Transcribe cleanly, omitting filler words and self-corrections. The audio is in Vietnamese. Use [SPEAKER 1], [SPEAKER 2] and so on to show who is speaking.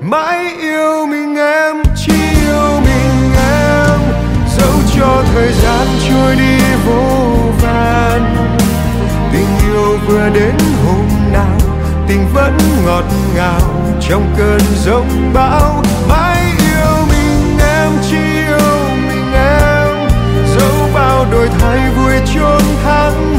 [SPEAKER 1] mãi yêu mình em, chỉ yêu mình em, dẫu cho thời gian trôi đi vô vàn. Tình yêu vừa đến hôm nào, tình vẫn ngọt ngào trong cơn giông bão. Mãi yêu mình em, chỉ yêu mình em, dẫu bao đổi thay vui chôn tháng